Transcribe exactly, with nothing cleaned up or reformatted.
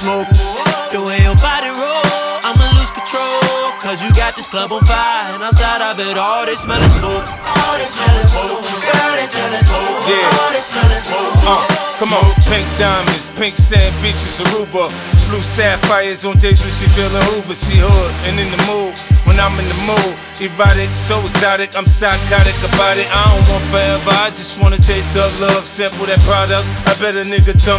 smoke. The way your body roll, I'ma lose control. Cause you got this club on fire, and outside of it all they smellin' smoke. All they smellin' smoke, girl they smellin' smoke. Yeah. All they smellin' smoke. Uh, come on, pink diamonds, pink sand beaches, Aruba. Blue sapphires on days when she feelin' Hoover. She hood and in the mood when I'm in the mood. Erotic, so exotic, I'm psychotic about it. I don't want forever, I just wanna taste the love, sample that product. I bet a nigga tell